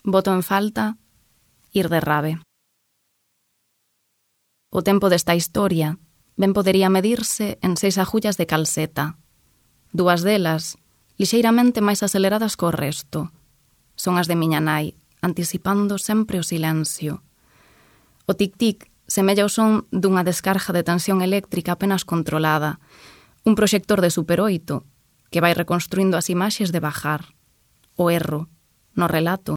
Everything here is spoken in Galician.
Boto en falta ir de rave. O tempo desta historia ben podería medirse en 6 agullas de calceta. 2 delas, lixeiramente máis aceleradas co resto. Son as de miña nai, anticipando sempre o silencio. O tic-tic semella o son dunha descarga de tensión eléctrica apenas controlada, un proxector de Super 8 que vai reconstruindo as imaxes de Bajar. O erro, no relato,